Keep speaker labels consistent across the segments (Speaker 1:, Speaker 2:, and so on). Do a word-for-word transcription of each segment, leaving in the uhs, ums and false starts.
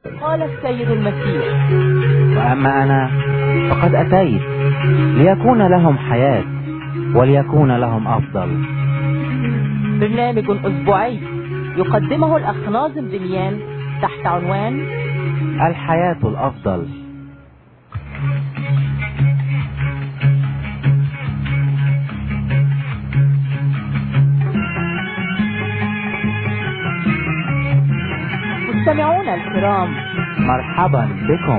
Speaker 1: قال السيد المسيح:
Speaker 2: وأما أنا فقد أتيت ليكون لهم حياة وليكون لهم أفضل.
Speaker 1: برنامج أسبوعي يقدمه الأخ ناظم دميان تحت عنوان
Speaker 2: الحياة الأفضل.
Speaker 1: مستمعونا الكرام،
Speaker 2: مرحبا بكم.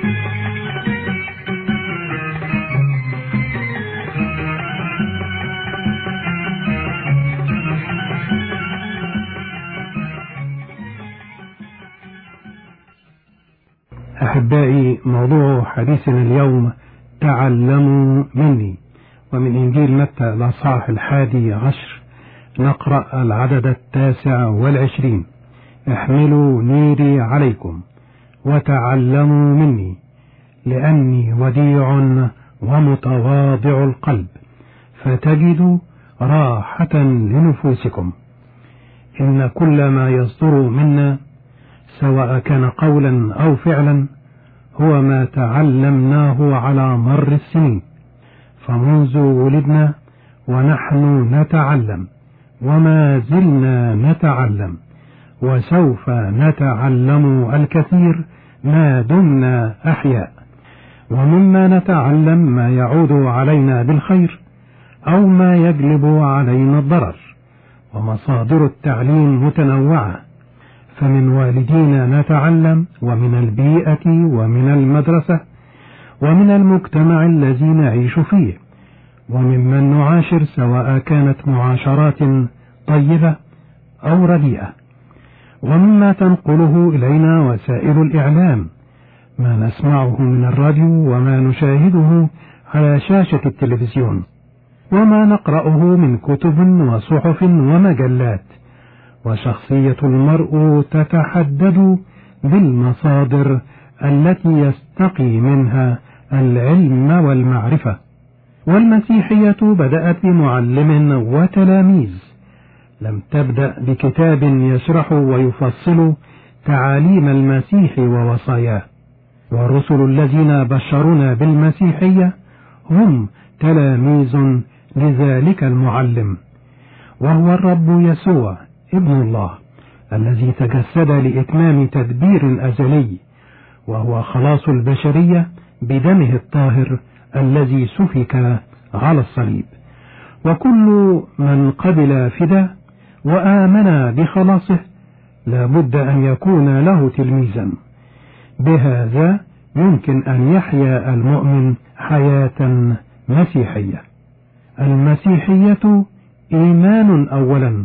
Speaker 3: أحبائي، موضوع حديثنا اليوم تعلموا مني، ومن إنجيل متى الأصحاح الحادي عشر نقرأ العدد التاسع والعشرين: احملوا نيري عليكم وتعلموا مني لأني وديع ومتواضع القلب فتجدوا راحة لنفوسكم. إن كل ما يصدر منا سواء كان قولا أو فعلا هو ما تعلمناه على مر السنين، فمنذ ولدنا ونحن نتعلم وما زلنا نتعلم، وسوف نتعلم الكثير ما دمنا أحياء. ومما نتعلم ما يعود علينا بالخير أو ما يجلب علينا الضرر، ومصادر التعليم متنوعة، فمن والدينا نتعلم، ومن البيئة، ومن المدرسة، ومن المجتمع الذي نعيش فيه، وممن نعاشر، سواء كانت معاشرات طيبة أو رديئة، ومما تنقله إلينا وسائل الإعلام، ما نسمعه من الراديو وما نشاهده على شاشة التلفزيون، وما نقرأه من كتب وصحف ومجلات. وشخصية المرء تتحدد بالمصادر التي يستقي منها العلم والمعرفة. والمسيحية بدأت بمعلم وتلاميذ، لم تبدأ بكتاب يشرح ويفصل تعاليم المسيح ووصاياه. والرسل الذين بشرونا بالمسيحية هم تلاميذ لذلك المعلم، وهو الرب يسوع ابن الله الذي تجسد لإتمام تدبير أزلي، وهو خلاص البشرية بدمه الطاهر الذي سفك على الصليب. وكل من قبل فداه وآمن بخلاصه لا بد أن يكون له تلميذا. بهذا يمكن أن يحيا المؤمن حياة مسيحية. المسيحية إيمان أولا،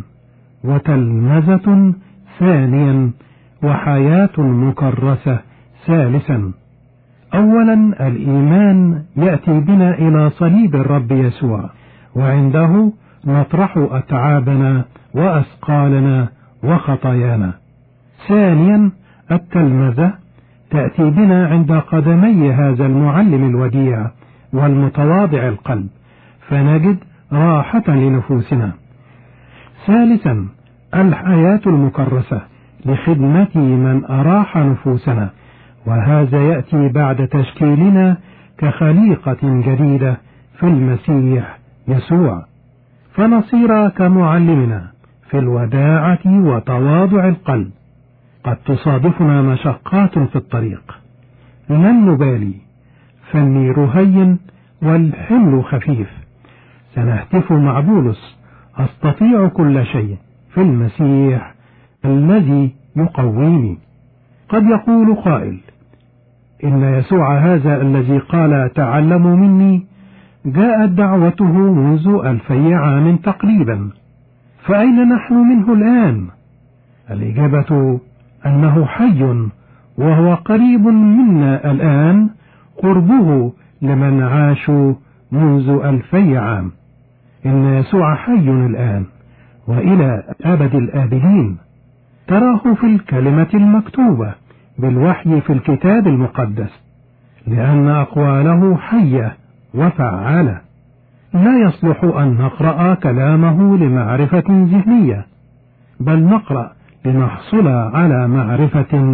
Speaker 3: وتلمذة ثانيا، وحياة مكرسة ثالثا. أولا الإيمان يأتي بنا إلى صليب الرب يسوع، وعنده نطرح أتعابنا وأثقالنا وخطايانا. ثانيا التلمذة تأتي بنا عند قدمي هذا المعلم الوديع والمتواضع القلب، فنجد راحة لنفوسنا. ثالثا الحياة المكرسة لخدمة من أراح نفوسنا، وهذا يأتي بعد تشكيلنا كخليقة جديدة في المسيح يسوع، فنصير كمعلمنا في الوداعة وتواضع القلب. قد تصادفنا مشقات في الطريق، لن نبالي، فالنير هين والحمل خفيف. سنهتف مع بولس: أستطيع كل شيء في المسيح الذي يقويني. قد يقول قائل: إن يسوع هذا الذي قال تعلموا مني جاءت دعوته منذ ألفي عام تقريبا، فأين نحن منه الآن؟ الإجابة أنه حي، وهو قريب منا الآن، قربه لمن عاشوا منذ ألفي عام. إن يسوع حي الآن وإلى أبد الآبدين. تراه في الكلمة المكتوبة بالوحي في الكتاب المقدس، لأن أقواله حية وفعالة. لا يصلح أن نقرأ كلامه لمعرفة ذهنية، بل نقرأ لنحصل على معرفة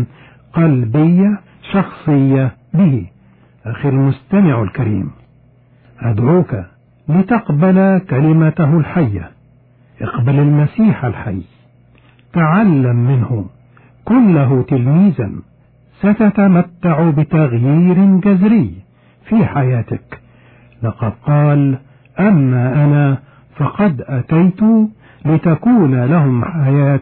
Speaker 3: قلبية شخصية به. أخي المستمع الكريم، أدعوك لتقبل كلمته الحية، اقبل المسيح الحي، تعلم منه، كن له تلميذا، ستتمتع بتغيير جذري في حياتك. لقد قال: أما أنا فقد أتيت لتكون لهم حياة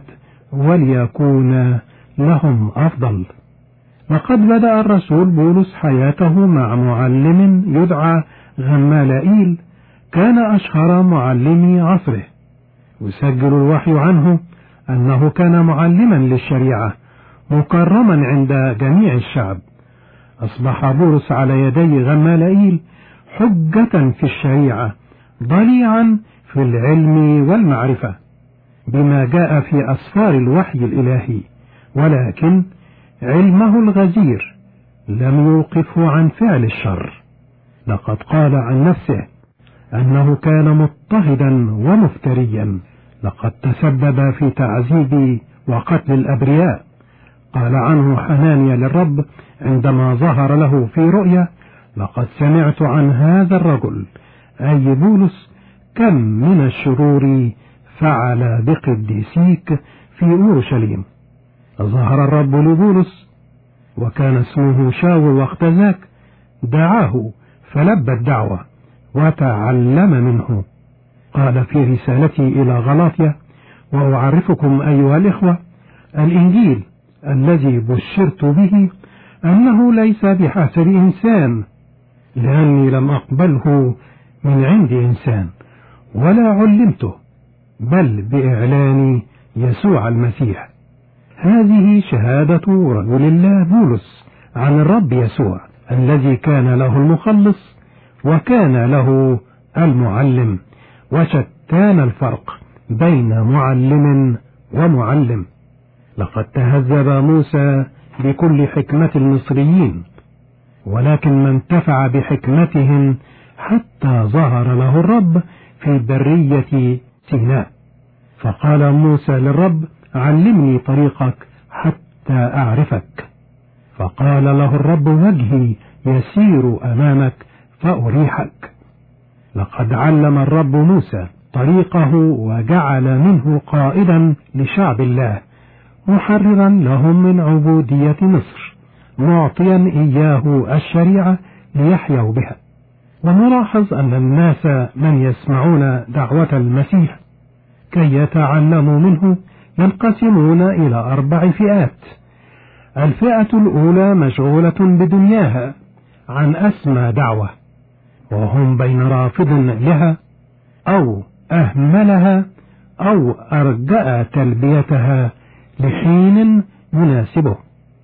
Speaker 3: وليكون لهم أفضل. لقد بدأ الرسول بولس حياته مع معلم يدعى غمالائيل، كان أشهر معلمي عصره. يسجل الوحي عنه أنه كان معلما للشريعة مكرما عند جميع الشعب. أصبح بولس على يدي غمالائيل حجة في الشريعة، ضليعا في العلم والمعرفة بما جاء في أسفار الوحي الإلهي، ولكن علمه الغزير لم يوقفه عن فعل الشر. لقد قال عن نفسه أنه كان مضطهدا ومفتريا، لقد تسبب في تعذيب وقتل الأبرياء. قال عنه حنانيا للرب عندما ظهر له في رؤيا: لقد سمعت عن هذا الرجل، أي بولس، كم من الشرور فعل بقديسيك في أورشليم. ظهر الرب لبولس وكان اسمه شاول، وقت ذاك دعاه فلبى الدعوة وتعلم منه. قال في رسالتي إلى غلاطيا: وأعرفكم أيها الإخوة الإنجيل الذي بشرت به أنه ليس بحسب إنسان، لأني لم أقبله من عند إنسان ولا علمته، بل بإعلان يسوع المسيح. هذه شهادة رجل الله بولس عن الرب يسوع الذي كان له المخلص وكان له المعلم، وشتان الفرق بين معلم ومعلم. لقد تهذب موسى بكل حكمة المصريين، ولكن ما انتفع بحكمتهم حتى ظهر له الرب في برية سيناء. فقال موسى للرب: علمني طريقك حتى أعرفك. فقال له الرب: وجهي يسير أمامك فأريحك. لقد علم الرب موسى طريقه وجعل منه قائدا لشعب الله، محررا لهم من عبودية مصر، معطيا إياه الشريعة ليحيوا بها. ونلاحظ أن الناس من يسمعون دعوة المسيح كي يتعلموا منه ينقسمون إلى أربع فئات. الفئة الأولى مشغولة بدنياها عن أسمى دعوة، وهم بين رافض لها أو أهملها أو أرجأ تلبيتها لحين يناسبه.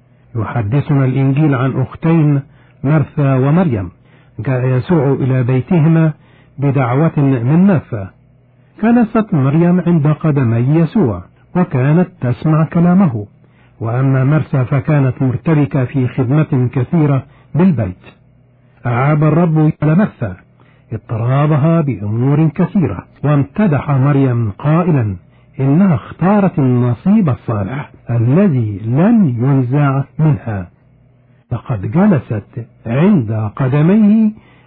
Speaker 3: يحدثنا الإنجيل عن أختين مرثا ومريم، جاء يسوع إلى بيتهما بدعوة من مرثا. جلست مريم عند قدمي يسوع وكانت تسمع كلامه، وأما مرثا فكانت مرتبكة في خدمة كثيرة بالبيت. أعاب الرب إلى مرثا اضطرابها بأمور كثيرة، وامتدح مريم قائلا: إنها اختارت النصيب الصالح الذي لن ينزع منها. لقد جلست عند قدميه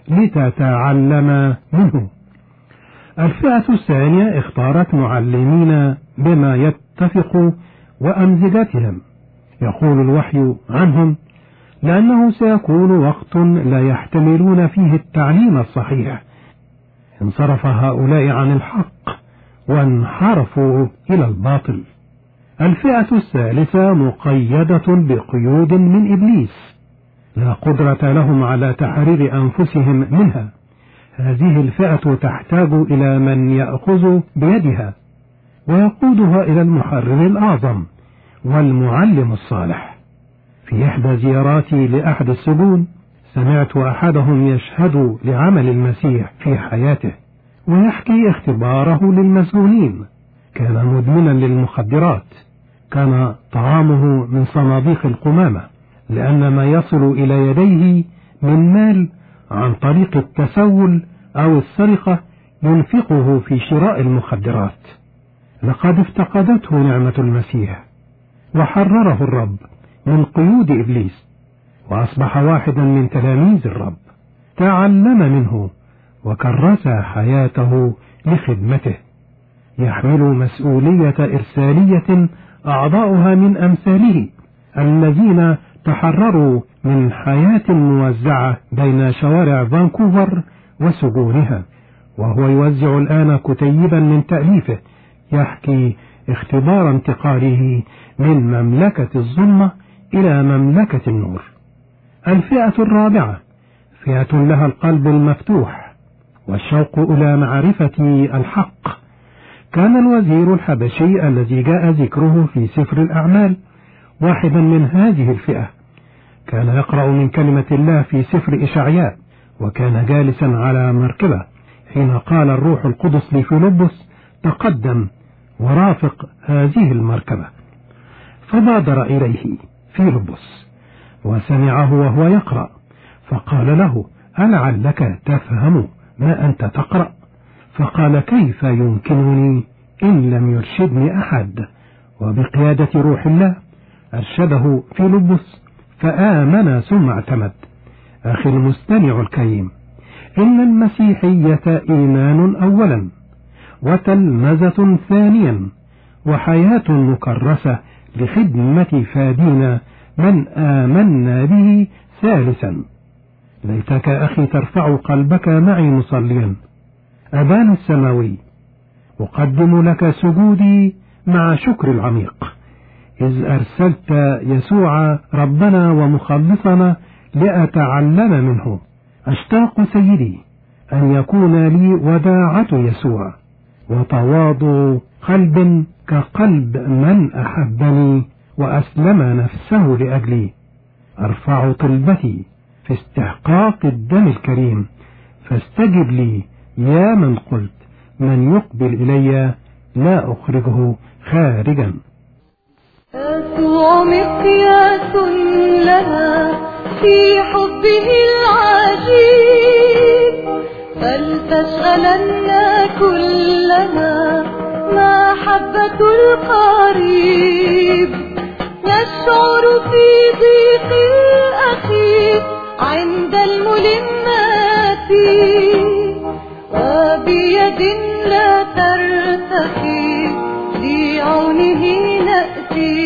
Speaker 3: لتتعلم منه. الفئة الثانية اختارت معلمين بما يتفق وأمزجتهم. يقول الوحي عنهم: لأنه سيكون وقت لا يحتملون فيه التعليم الصحيح. انصرف هؤلاء عن الحق وانحرفوا إلى الباطل. الفئة الثالثة مقيدة بقيود من إبليس، لا قدرة لهم على تحرير أنفسهم منها. هذه الفئة تحتاج إلى من يأخذ بيدها ويقودها إلى المحرر الأعظم والمعلم الصالح. في إحدى زياراتي لأحد السجون سمعت أحدهم يشهد لعمل المسيح في حياته ويحكي اختباره للمسجونين. كان مدمنا للمخدرات، كان طعامه من صناديق القمامة، لأن ما يصل إلى يديه من مال عن طريق التسول أو السرقة ينفقه في شراء المخدرات. لقد افتقدته نعمة المسيح وحرره الرب من قيود إبليس، وأصبح واحدا من تلاميذ الرب. تعلم منه وكرس حياته لخدمته، يحمل مسؤولية إرسالية أعضاؤها من أمثاله الذين تحرروا من حياة موزعة بين شوارع فانكوفر وسجونها، وهو يوزع الآن كتيبا من تأليفه يحكي اختبار انتقاله من مملكة الظلمة إلى مملكة النور. الفئة الرابعة فئة لها القلب المفتوح والشوق إلى معرفة الحق. كان الوزير الحبشي الذي جاء ذكره في سفر الأعمال واحدا من هذه الفئة. كان يقرأ من كلمة الله في سفر إشعياء، وكان جالسا على مركبة حين قال الروح القدس لفيلبس: تقدم ورافق هذه المركبة. فبادر إليه فيلبس وسمعه وهو يقرأ، فقال له: ألعلك تفهم ما أنت تقرأ؟ فقال: كيف يمكنني إن لم يرشدني أحد؟ وبقيادة روح الله أرشده فيلبس فآمن ثم اعتمد. أخي المستمع الكريم، إن المسيحية إيمان أولا، وتلمذة ثانيا، وحياة مكرسة لخدمة فادينا من آمنا به ثالثا. ليتك أخي ترفع قلبك معي مصليا: أبانا السماوي، أقدم لك سجودي مع شكر العميق، إذ أرسلت يسوع ربنا ومخلصنا لأتعلم منه. أشتاق سيدي أن يكون لي وداعة يسوع وتواضع قلب كقلب من أحبني وأسلم نفسه لأجلي. أرفع طلبتي في استحقاق الدم الكريم، فاستجب لي يا من قلت: من يقبل إلي لا أخرجه خارجا.
Speaker 4: يسوع مقياس لنا في حبه العجيب، فلتشغلنا كلنا محبة القريب. نشعر في ضيق الأخير عند الملمات، وبيد لا ترتخي لعونه نأتي.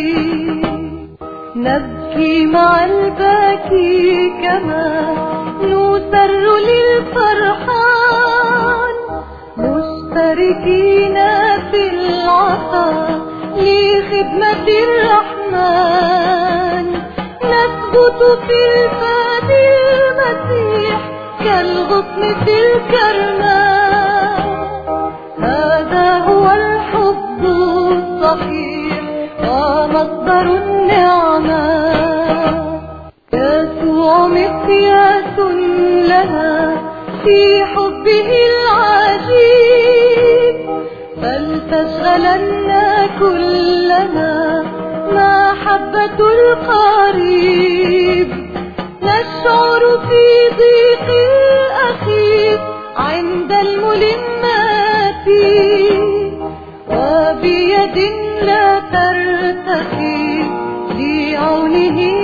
Speaker 4: نبكي مع الباكي كما نسر للفرحان، مشتركين في العطاء لخدمة الرحمن. نثبت في الفادي المسيح كالغصن في الكرمان. هذا هو الحب الصحيح ومصدر النعمة. يسوع مقياس لنا في حبه العجيب، فلتشغلنا كلنا محبة القريب. نشعر في ضيق الأخير عند الملمات، وبيد لا ترتخي لعونه